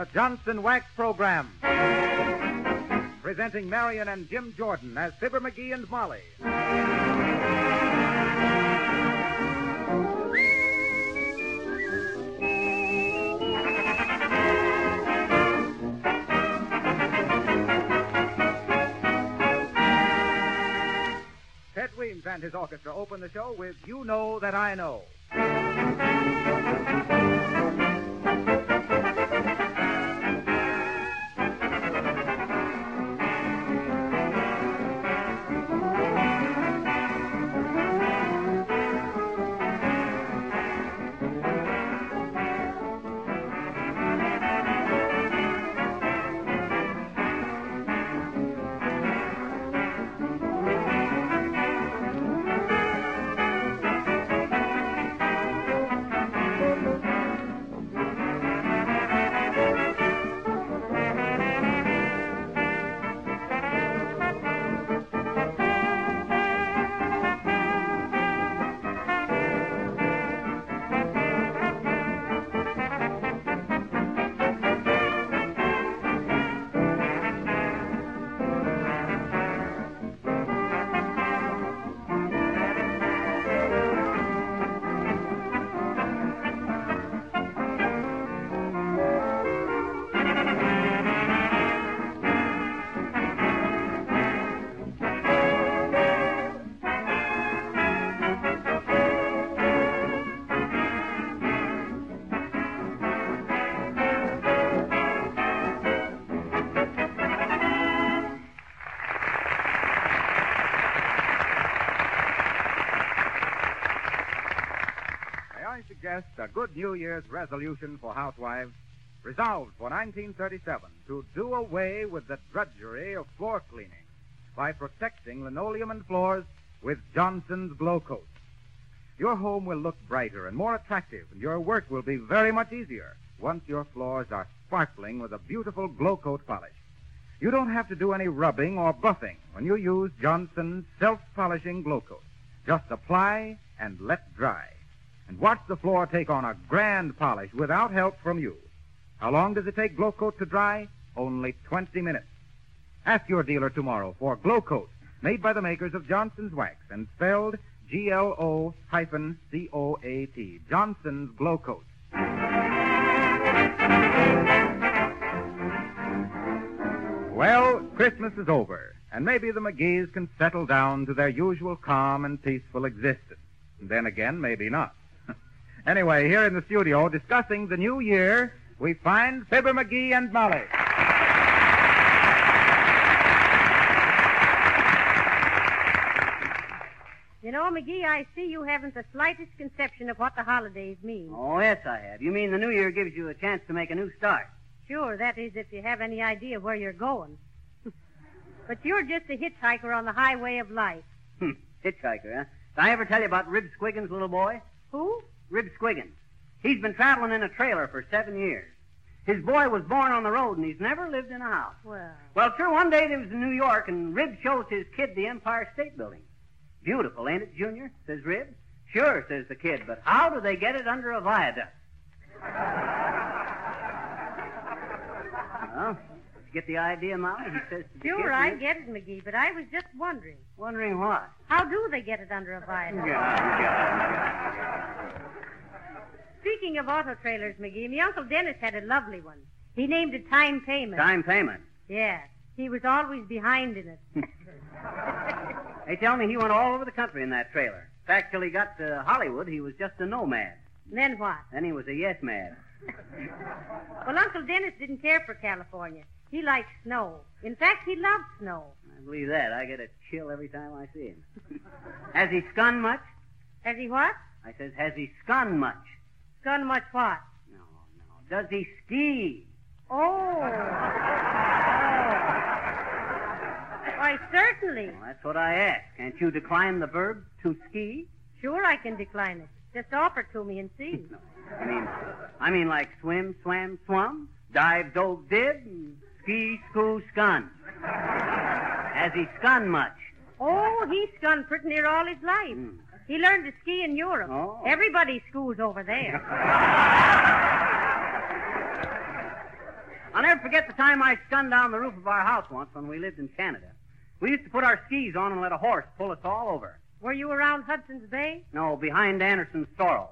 The Johnson Wax Program. Presenting Marion and Jim Jordan as Fibber McGee and Molly. Ted Weems and his orchestra open the show with You Know That I Know. I suggest a good New Year's resolution for housewives, resolved for 1937 to do away with the drudgery of floor cleaning by protecting linoleum and floors with Johnson's Glow Coat. Your home will look brighter and more attractive, and your work will be very much easier once your floors are sparkling with a beautiful Glow Coat polish. You don't have to do any rubbing or buffing when you use Johnson's self-polishing Glow Coat. Just apply and let dry. And watch the floor take on a grand polish without help from you. How long does it take Glow Coat to dry? Only 20 minutes. Ask your dealer tomorrow for Glow Coat, made by the makers of Johnson's Wax and spelled Glocoat. Johnson's Glow Coat. Well, Christmas is over, and maybe the McGees can settle down to their usual calm and peaceful existence. And then again, maybe not. Anyway, here in the studio, discussing the new year, we find Fibber McGee and Molly. You know, McGee, I see you haven't the slightest conception of what the holidays mean. Oh, yes, I have. You mean the New Year gives you a chance to make a new start? Sure, that is if you have any idea where you're going. But you're just a hitchhiker on the highway of life. Hitchhiker, huh? Did I ever tell you about Rib Squiggins' little boy? Who? Rib Squiggins. He's been traveling in a trailer for 7 years. His boy was born on the road, and he's never lived in a house. Well, sure, one day they was in New York, and Rib shows his kid the Empire State Building. Beautiful, ain't it, Junior? Says Rib. Sure, says the kid, but how do they get it under a viaduct? Well, you get the idea, Molly? He says to the Sure, kid, I get it, McGee, but I was just wondering. Wondering what? How do they get it under a viaduct? Speaking of auto trailers, McGee, my Uncle Dennis had a lovely one. He named it Time Payment. Time Payment? Yeah. He was always behind in it. They tell me he went all over the country in that trailer. In fact, till he got to Hollywood, he was just a nomad. Then what? Then he was a yes-man. Well, Uncle Dennis didn't care for California. He liked snow. In fact, he loved snow. I believe that. I get a chill every time I see him. Has he skun much? Has he what? I says, has he skun much? Skun much what? No. Does he ski? Oh. Why, certainly. Well, that's what I asked. Can't you decline the verb to ski? Sure, I can decline it. Just offer it to me and see. No. I mean like swim, swam, swum, dive, dove, did, and ski, skoo, skun. Has he skun much? Oh, he skun pretty near all his life. He learned to ski in Europe. Oh. Everybody schoos over there. forget the time I skunned down the roof of our house once when we lived in Canada. We used to put our skis on and let a horse pull us all over. Were you around Hudson's Bay? No, behind Anderson's Sorrel.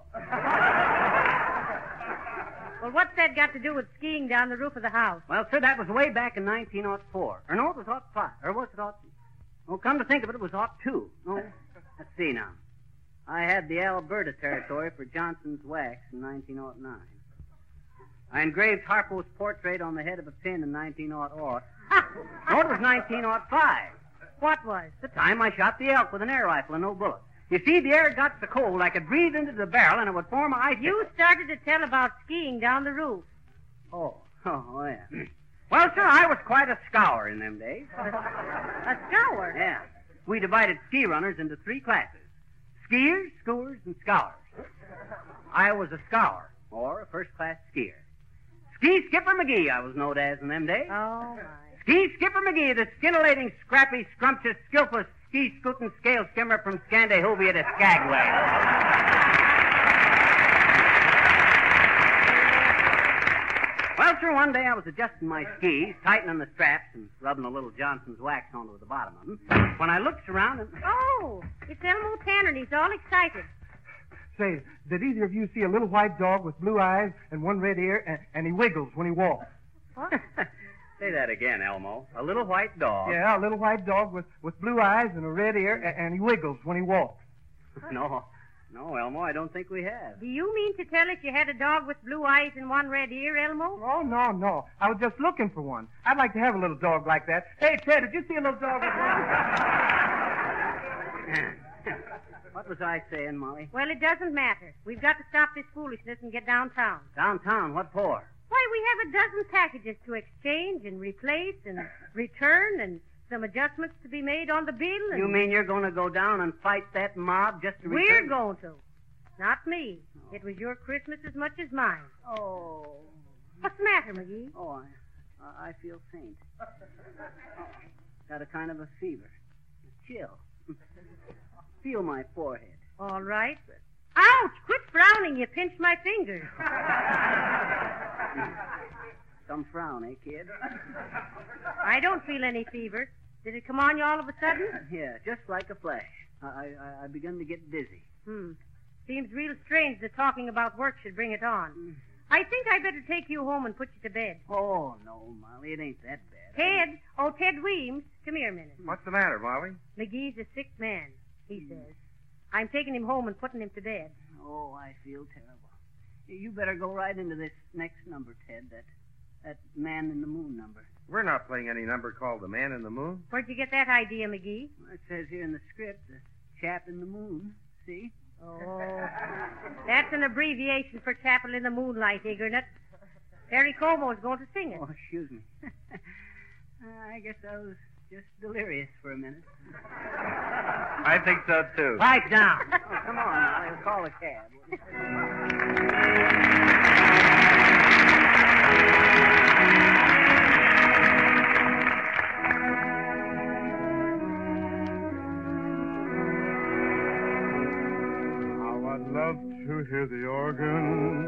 Well, what's that got to do with skiing down the roof of the house? Well, sir, that was way back in 1904. Or no, it was 05. Or was it 02? Oh, come to think of it, it was 02. No, let's see now. I had the Alberta Territory for Johnson's Wax in 1909. I engraved Harpo's portrait on the head of a pin in 1908. No, it was 1905. What was? The time I shot the elk with an air rifle and no bullets. You see, the air got so cold I could breathe into the barrel and it would form an ice. You started to tell about skiing down the roof. Oh, yeah. Well, sir, I was quite a scour in them days. A scour? Yeah. We divided ski runners into 3 classes. Skiers, schoors, and scours. I was a scour, or a first-class skier. Ski Skipper McGee, I was known as in them days. Oh, my. Ski Skipper McGee, the scintillating, scrappy, scrumptious, skillful ski-scooting scale skimmer from Scandahuvia to Skagway. Well, sir, one day I was adjusting my skis, tightening the straps, and rubbing a little Johnson's Wax onto the bottom of them, when I looked around and... Oh, it's Elmo Tanner, and he's all excited. Say, did either of you see a little white dog with blue eyes and one red ear, and he wiggles when he walks? What? Say that again, Elmo. A little white dog. Yeah, a little white dog with blue eyes and a red ear, and he wiggles when he walks. No, Elmo, I don't think we have. Do you mean to tell us you had a dog with blue eyes and one red ear, Elmo? Oh, no. I was just looking for one. I'd like to have a little dog like that. Hey, Ted, did you see a little dog with one? What was I saying, Molly? Well, it doesn't matter. We've got to stop this foolishness and get downtown. Downtown? What for? Why, we have a dozen packages to exchange and replace and return and some adjustments to be made on the bill. And You mean you're going to go down and fight that mob just to return? We're going to. Not me. Oh. It was your Christmas as much as mine. Oh. What's the matter, McGee? Oh, I feel faint. Oh, got a kind of a fever. A chill. Feel my forehead. All right. Ouch! Quit frowning. You pinched my fingers. Some frown, eh, kid? I don't feel any fever. Did it come on you all of a sudden? Yeah, just like a flash. I begun to get dizzy. Seems real strange that talking about work should bring it on. I think I better take you home and put you to bed. Oh, no, Molly, it ain't that bad. Ted! Oh, Ted Weems. Come here a minute. What's the matter, Molly? McGee's a sick man, he says. I'm taking him home and putting him to bed. Oh, I feel terrible. You better go right into this next number, Ted, that Man in the Moon number. We're not playing any number called The Man in the Moon. Where'd you get that idea, McGee? Well, it says here in the script, The Chap in the Moon. See? Oh, that's an abbreviation for Chapel in the Moonlight, Iggernut. Terry Como's going to sing it. Oh, excuse me. I guess I was just delirious for a minute. I think so, too. Pipe down. Oh, come on, now. I'll call a cab. How I'd love to hear the organ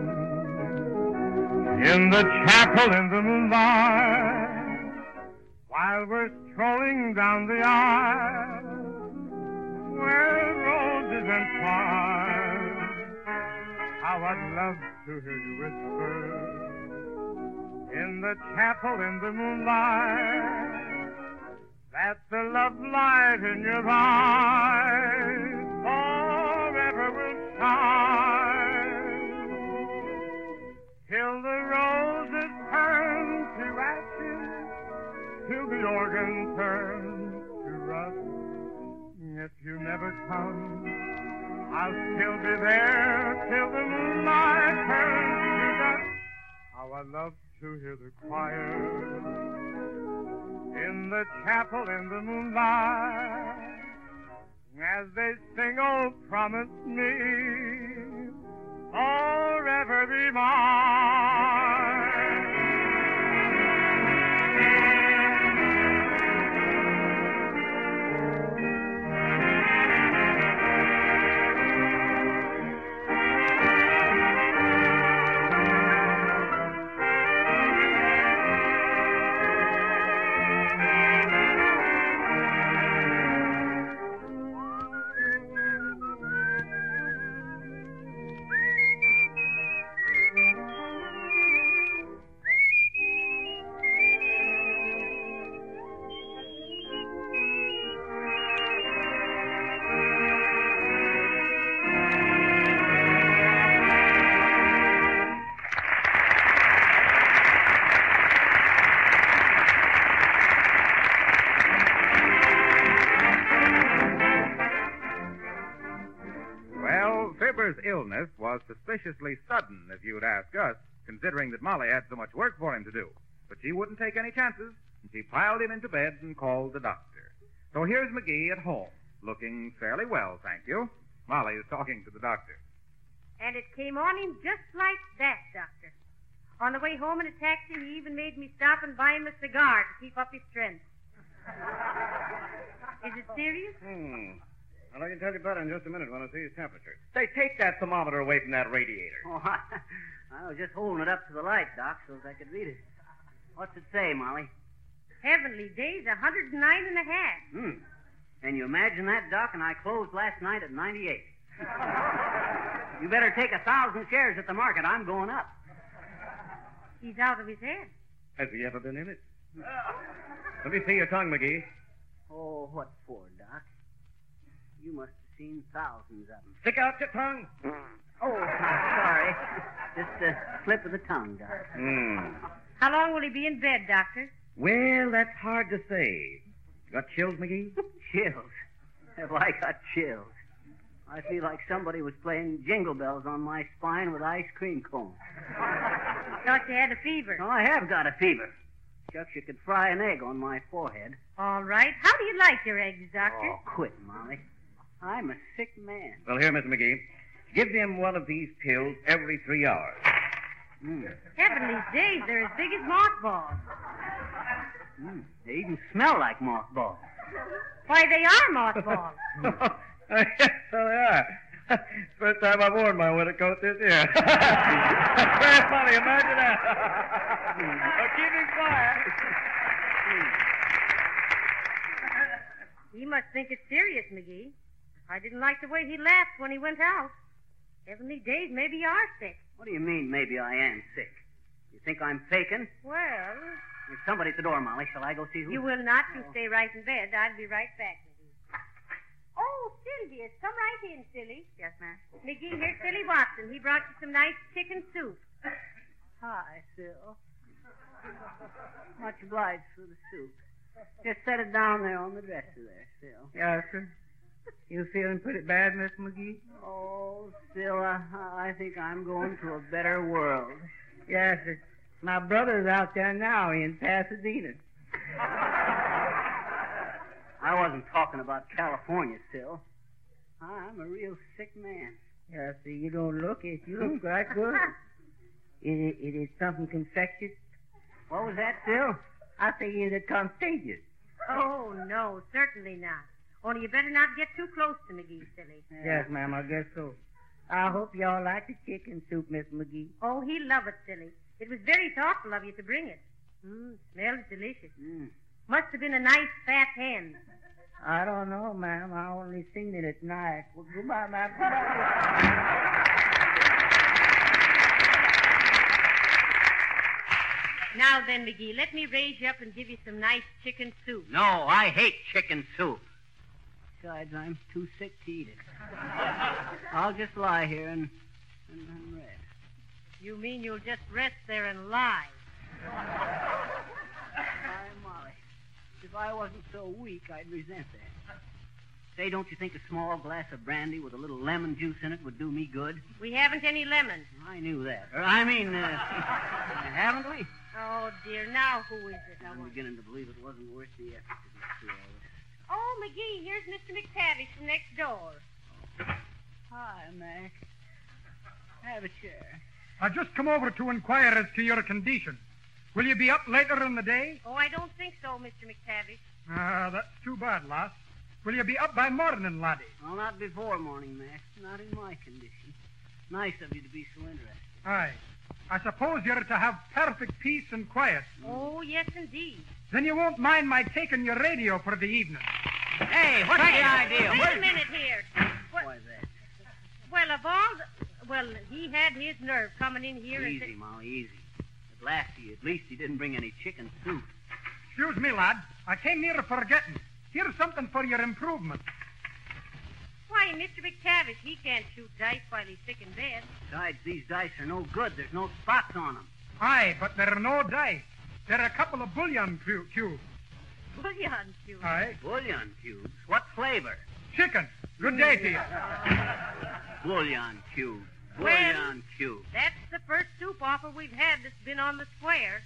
in the chapel in the moonlight while we're strolling down the aisle where roses entwine. How I'd love to hear you whisper in the chapel in the moonlight that the love light in your eyes forever will shine till the roses turn to ashes, till the organ turns to rust. If you never come, I'll still be there till the moonlight turns to dust. How I love to hear the choir in the chapel in the moonlight as they sing, oh, promise me forever be mine. illness was suspiciously sudden, if you'd ask us, considering that Molly had so much work for him to do. But she wouldn't take any chances, and she piled him into bed and called the doctor. So here's McGee at home, looking fairly well, thank you. Molly is talking to the doctor. And it came on him just like that, Doctor. On the way home in a taxi, he even made me stop and buy him a cigar to keep up his strength. Is it serious? Well, I can tell you better in just a minute when I see his temperature. Say, take that thermometer away from that radiator. Oh, I was just holding it up to the light, Doc, so that I could read it. What's it say, Molly? Heavenly days, 109.5. Can you imagine that, Doc? And I closed last night at 98. You better take 1,000 shares at the market. I'm going up. He's out of his head. Has he ever been in it? Let me see your tongue, McGee. Oh, what for, Doc? You must have seen thousands of them. Stick out your tongue. Oh, sorry. Just a slip of the tongue, Doc. How long will he be in bed, Doctor? Well, that's hard to say. Got chills, McGee? Chills? Have I got chills? I feel like somebody was playing jingle bells on my spine with ice cream cones. Thought you had a fever. Oh, I have got a fever. Shucks, you could fry an egg on my forehead. All right. How do you like your eggs, Doctor? Oh, quit, Molly. I'm a sick man. Well, here, Mr. McGee. Give him one of these pills every 3 hours. Heavenly days, they're as big as mothballs. They even smell like mothballs. Why, they are mothballs. Yes, so they are. First time I've worn my winter coat this year. That's very funny. Imagine that. Keep him quiet. He must think it's serious, McGee. I didn't like the way he laughed when he went out. Heavenly days, maybe you are sick. What do you mean, maybe I am sick? You think I'm faking? Well... There's somebody at the door, Molly. Shall I go see who? You will not. You stay right in bed. I'll be right back, McGee. Oh, Sylvia, come right in, Silly. Yes, ma'am. McGee, here's Silly Watson. He brought you some nice chicken soup. Hi, Sil. Much obliged for the soup. Just set it down there on the dresser there, Sil. Yes, sir. You feeling pretty bad, Miss McGee? Oh, Sil, I think I'm going to a better world. Yes, sir. My brother's out there now in Pasadena. I wasn't talking about California, Sil. I'm a real sick man. Yeah, see, you don't look it. You look quite good. It is something infectious. What was that, Sil? I say, is it contagious? Oh, no, certainly not. Only you better not get too close to McGee, Silly. Yes, ma'am, I guess so. I hope y'all like the chicken soup, Miss McGee. Oh, he'll love it, Silly. It was very thoughtful of you to bring it. Smells delicious. Must have been a nice fat hen. I don't know, ma'am. I only seen it at night. Well, goodbye, ma'am. Now then, McGee, let me raise you up and give you some nice chicken soup. No, I hate chicken soup. Besides, I'm too sick to eat it. I'll just lie here and rest. You mean you'll just rest there and lie? Hi, Molly. If I wasn't so weak, I'd resent that. Say, don't you think a small glass of brandy with a little lemon juice in it would do me good? We haven't any lemons. I knew that. Haven't we? Oh, dear. Now who is it? I'm beginning to believe it wasn't worth the effort to get through all this. Oh, McGee, here's Mr. McTavish from next door. Hi, Mac. Have a chair. I just come over to inquire as to your condition. Will you be up later in the day? Oh, I don't think so, Mr. McTavish. That's too bad, lass. Will you be up by morning, laddie? Well, not before morning, Mac. Not in my condition. Nice of you to be so interested. Aye. I suppose you're to have perfect peace and quiet. Oh, yes, indeed. Then you won't mind my taking your radio for the evening. Hey, what's the idea? Wait a minute here. Why is that? Well, of all the... Well, he had his nerve coming in here Easy, Molly, easy. At least he didn't bring any chicken soup. Excuse me, lad. I came near forgetting. Here's something for your improvement. Why, Mr. McTavish, he can't shoot dice while he's sick in bed. Besides, these dice are no good. There's no spots on them. Aye, but there are no dice. There are a couple of bouillon cubes. Bouillon cubes? Aye. Bouillon cubes? What flavor? Chicken. Good day to you. Bouillon cubes. Bouillon cube. That's the first soup offer we've had that's been on the square.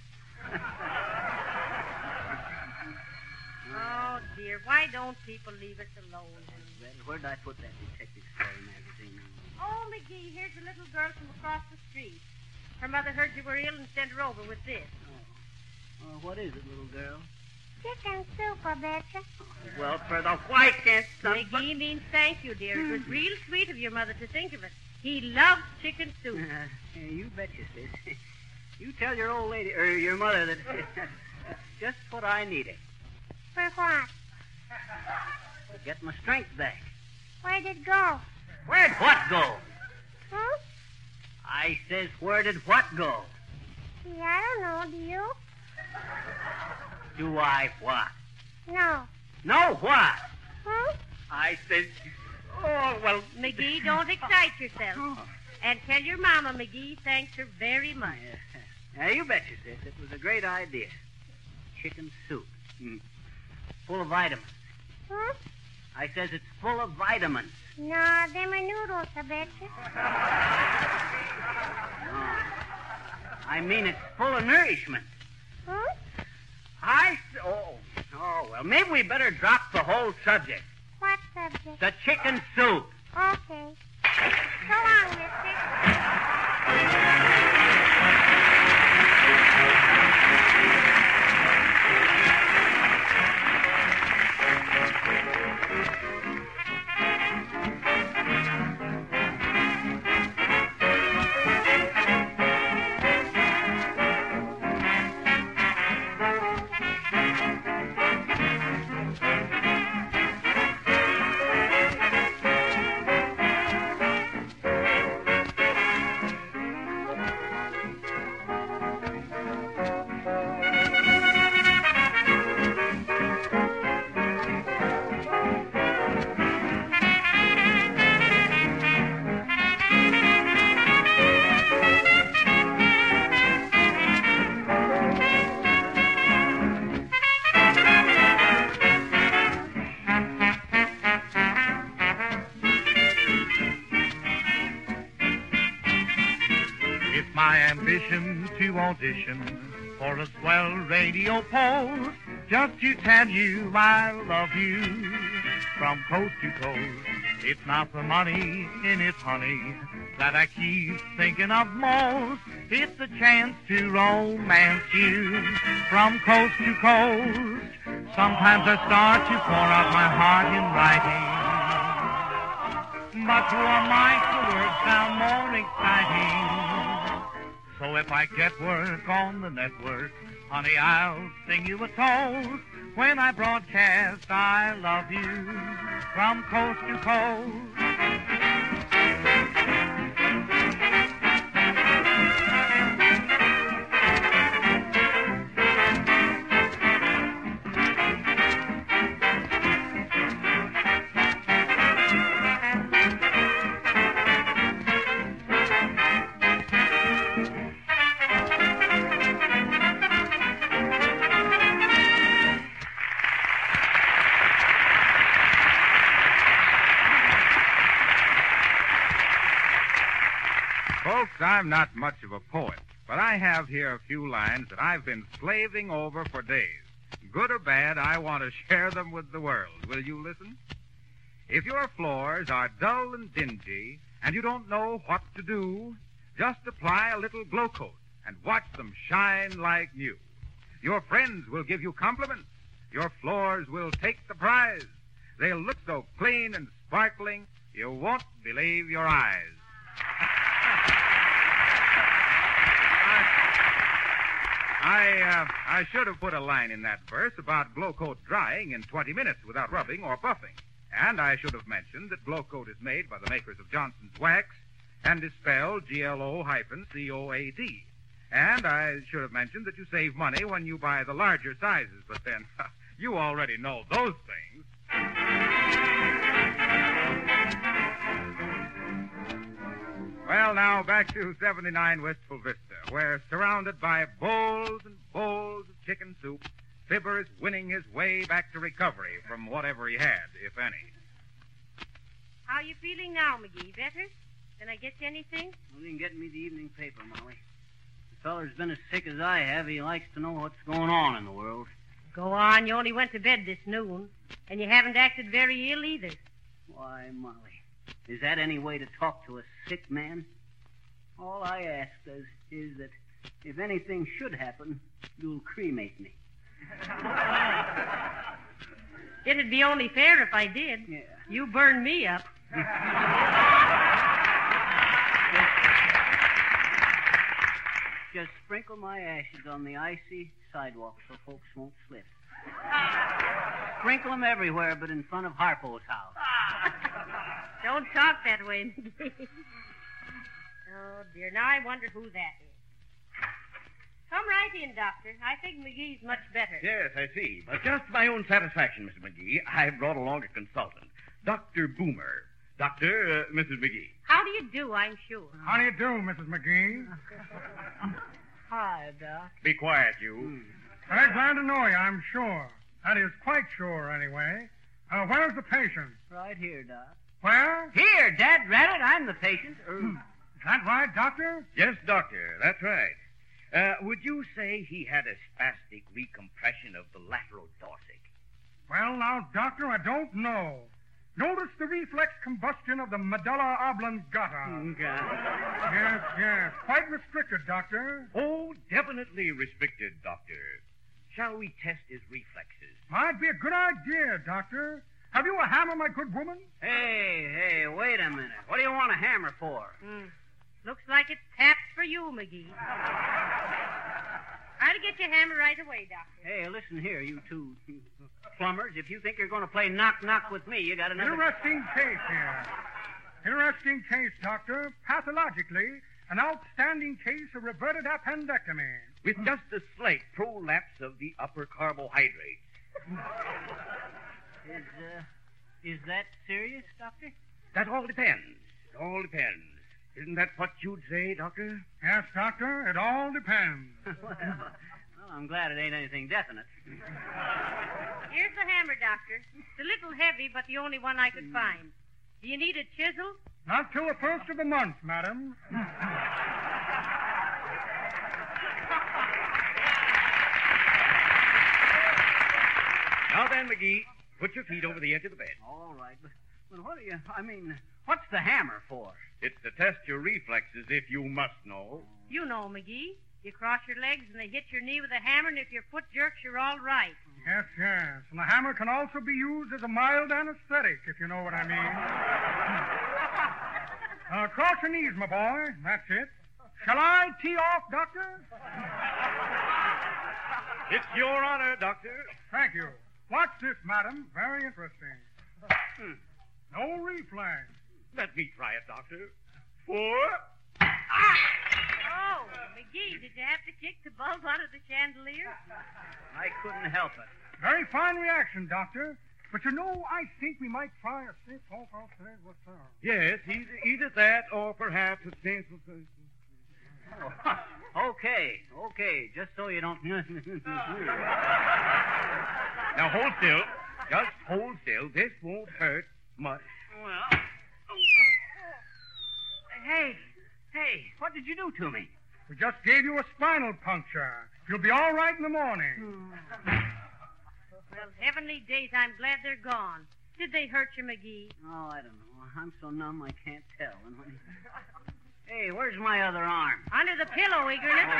Oh, dear. Why don't people leave us alone? Well, where'd I put that detective story magazine? Oh, McGee, here's a little girl from across the street. Her mother heard you were ill and sent her over with this. Oh, what is it, little girl? Chicken soup, I betcha. Well, for the whitest son of McGee means thank you, dear. It was real sweet of your mother to think of it. He loves chicken soup. You betcha, sis. You tell your old lady, or your mother, that just what I needed. For what? Get my strength back. Where'd it go? Where'd what go? Hmm? I says, where did what go? Gee, I don't know. Do you? Do I what? No. No what? Hmm? I says, oh, well... McGee, don't excite yourself. Oh. And tell your mama McGee thanks her very much. Yeah, you betcha, sis. It was a great idea. Chicken soup. Full of vitamins. Hmm? I says it's full of vitamins. No, them are noodles, I betcha. I mean, it's full of nourishment. Hmm? Well, maybe we better drop the whole subject. What subject? The chicken soup. Okay. So long, mister. My ambition to audition for a swell radio post, just to tell you I love you from coast to coast. It's not the money in it, honey, that I keep thinking of most. It's the chance to romance you from coast to coast. Sometimes I start to pour out my heart in writing, but to a mic the words sound more exciting. So if I get work on the network, honey, I'll sing you a toast when I broadcast I love you from coast to coast. Folks, I'm not much of a poet, but I have here a few lines that I've been slaving over for days. Good or bad, I want to share them with the world. Will you listen? If your floors are dull and dingy and you don't know what to do, just apply a little Glow Coat and watch them shine like new. Your friends will give you compliments. Your floors will take the prize. They'll look so clean and sparkling, you won't believe your eyes. I should have put a line in that verse about Glow Coat drying in 20 minutes without rubbing or buffing. And I should have mentioned that Glow Coat is made by the makers of Johnson's Wax and is spelled GLO-COAD. And I should have mentioned that you save money when you buy the larger sizes, but then you already know those things. Well, now back to 79 Wistful Vista, where, surrounded by bowls and bowls of chicken soup, Fibber is winning his way back to recovery from whatever he had, if any. How you feeling now, McGee? Better? Can I get you anything? Well, you can get me the evening paper, Molly. The feller's been as sick as I have. He likes to know what's going on in the world. Go on. You only went to bed this noon. And you haven't acted very ill either. Why, Molly, is that any way to talk to a sick man? All I ask is that if anything should happen, you'll cremate me. It'd be only fair if I did. Yeah. You burn me up. Just sprinkle my ashes on the icy sidewalk so folks won't slip. Sprinkle them everywhere but in front of Harpo's house. Don't talk that way, McGee. Oh, dear. Now I wonder who that is. Come right in, Doctor. I think McGee's much better. Yes, I see. But just for my own satisfaction, Mr. McGee, I've brought along a consultant, Dr. Boomer. Doctor, Mrs. McGee. How do you do, I'm sure? How do you do, Mrs. McGee? Hi, Doc. Be quiet, you. Very glad to know you, I'm sure. That is, quite sure, anyway. Where's the patient? Right here, Doc. Where? Here, Dad Rabbit, I'm the patient. Is that right, Doctor? Yes, Doctor, that's right. Would you say he had a spastic recompression of the lateral dorsic? Well, now, Doctor, I don't know. Notice the reflex combustion of the medulla oblongata. Yes. Quite restricted, Doctor. Oh, definitely restricted, Doctor. Shall we test his reflexes? Might be a good idea, Doctor. Have you a hammer, my good woman? Hey, wait a minute. What do you want a hammer for? Looks like it's taps for you, McGee. I'll get your hammer right away, Doctor. Hey, listen here, you two plumbers. If you think you're going to play knock-knock with me, you got another... Interesting case here. Interesting case, Doctor. Pathologically, an outstanding case of reverted appendectomy. With just a slight prolapse of the upper carbohydrates. Is that serious, Doctor? That all depends. It all depends. Isn't that what you'd say, Doctor? Yes, Doctor, it all depends. Well, I'm glad it ain't anything definite. Here's the hammer, Doctor. It's a little heavy, but the only one I could find. Do you need a chisel? Not till the first of the month, madam. Now then, McGee, put your feet over the edge of the bed. All right, but what do you... what's the hammer for? It's to test your reflexes, if you must know. You know, McGee. You cross your legs and they hit your knee with a hammer, and if your foot jerks, you're all right. Yes. And the hammer can also be used as a mild anesthetic, if you know what I mean. Cross your knees, my boy. That's it. Shall I tee off, Doctor? It's your honor, Doctor. Thank you. Watch this, madam. Very interesting. No reflex. Let me try it, Doctor. 4. Oh, McGee, did you have to kick the bulb out of the chandelier? I couldn't help it. Very fine reaction, Doctor. But you know, I think we might try a stiff off outside. What's that? Yes, either that or perhaps a sense of... Okay, just so you don't... Now, hold still. Just hold still. This won't hurt much. Well... Hey, what did you do to me? We just gave you a spinal puncture. You'll be all right in the morning. Well, heavenly days, I'm glad they're gone. Did they hurt you, McGee? Oh, I don't know. I'm so numb I can't tell. Hey, where's my other arm? Under the pillow, Eagerness.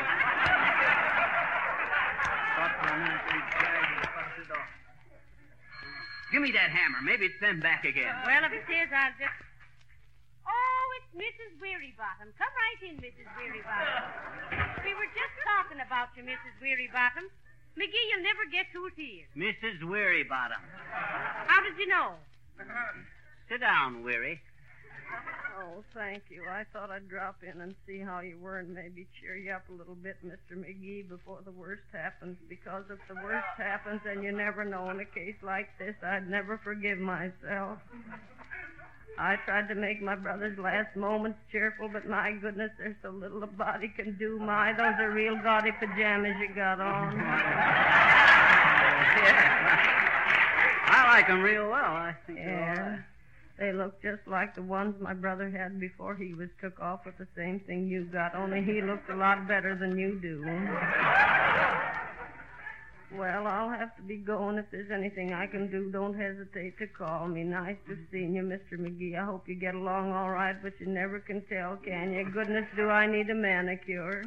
Thought for a minute we'd drag and bust it off. Give me that hammer. Maybe it's them back again. Well, if it is, I'll just... Oh, it's Mrs. Wearybottom. Come right in, Mrs. Wearybottom. We were just talking about you, Mrs. Wearybottom. McGee, you'll never guess who's here. Mrs. Wearybottom. How did you know? Sit down, Weary. Oh, thank you. I thought I'd drop in and see how you were and maybe cheer you up a little bit, Mr. McGee, before the worst happens. Because if the worst happens, and you never know in a case like this, I'd never forgive myself. I tried to make my brother's last moments cheerful, but my goodness, there's so little a body can do. My, those are real gaudy pajamas you got on. Yeah. I like them real well, I think. Yeah. They look just like the ones my brother had before he was took off with the same thing you got, only he looks a lot better than you do. Well, I'll have to be going. If there's anything I can do, don't hesitate to call me. Nice to see you, Mr. McGee. I hope you get along all right, but you never can tell, can you? Goodness, do I need a manicure.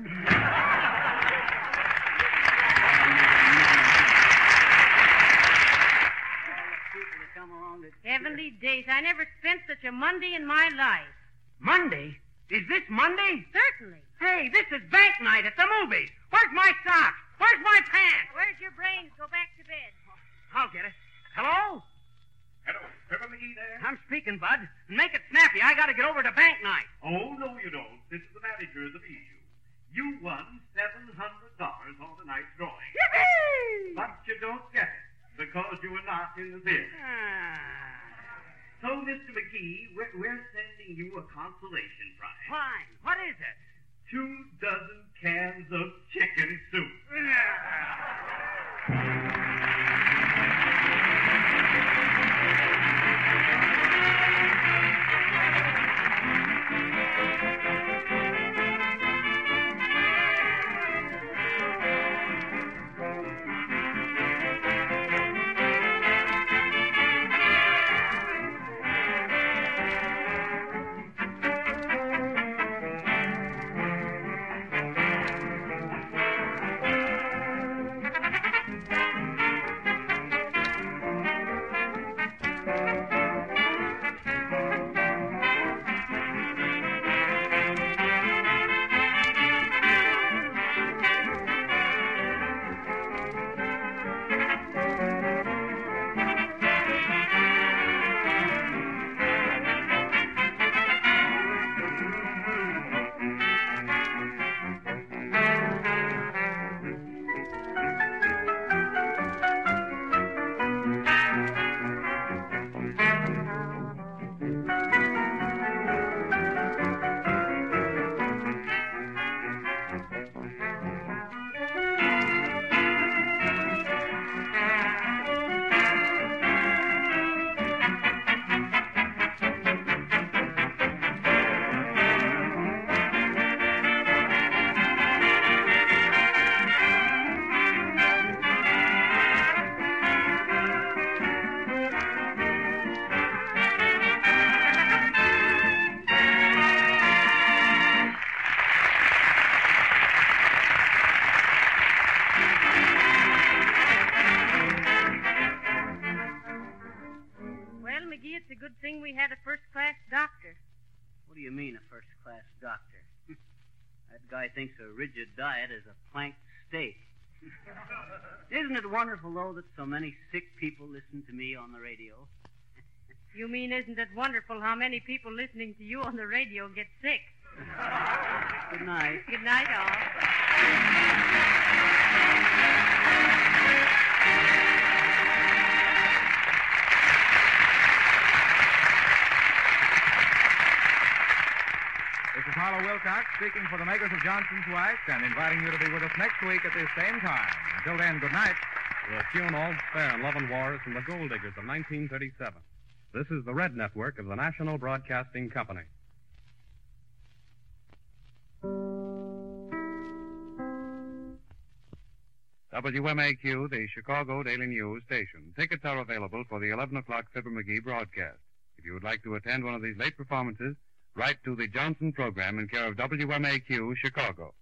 Heavenly days, I never spent such a Monday in my life. Monday? Is this Monday? Certainly. Hey, this is bank night at the movies. Where's my socks? Where's my pants? Where's your brains? Go back to bed. I'll get it. Hello? Hello, Fibber McGee there? I'm speaking, Bud. And make it snappy. I got to get over to bank night. Oh, no, you don't. This is the manager of the issue. You won $700 on tonight's drawing. Yippee! But you don't get it because you were not in the theater. So, Mr. McGee, we're sending you a consolation prize. Fine. What is it? 2 dozen cans of chicken soup. It's a good thing we had a first-class doctor. What do you mean, a first-class doctor? That guy thinks a rigid diet is a planked steak. Isn't it wonderful, though, that so many sick people listen to me on the radio? You mean, isn't it wonderful how many people listening to you on the radio get sick? Good night. Good night, all. This is Harlow Wilcox speaking for the makers of Johnson's Wax and inviting you to be with us next week at this same time. Until then, good night. We'll tune all fair and love and wars from the Gold Diggers of 1937. This is the Red Network of the National Broadcasting Company. WMAQ, the Chicago Daily News station. Tickets are available for the 11 o'clock Fibber McGee broadcast. If you would like to attend one of these late performances, write to the Johnson program in care of WMAQ, Chicago.